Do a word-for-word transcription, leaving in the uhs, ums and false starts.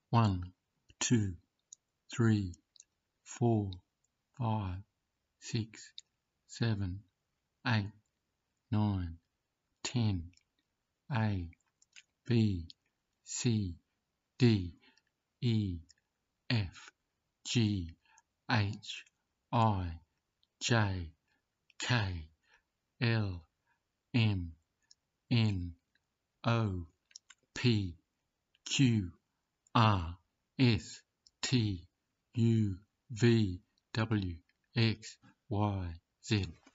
one, two, three, four, five, six, seven, eight, nine, ten, A, B, C, D, E, F, G, H, I, J, K, L, M, N, O, P, Q, R, S, T, U, V, W, X, Y, Z.